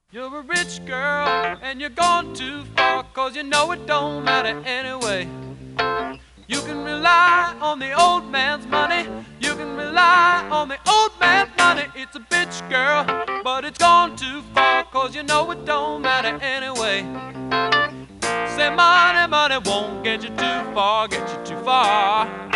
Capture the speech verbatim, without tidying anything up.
You're a rich girl and you're gone too far, 'cause you know it don't matter anyway. You can rely on the old man's money, you can rely on the old man's money. It's a bitch, girl, but it's gone too far, 'cause you know it don't matter anyway. Say money, money won't get you too far, get you too far.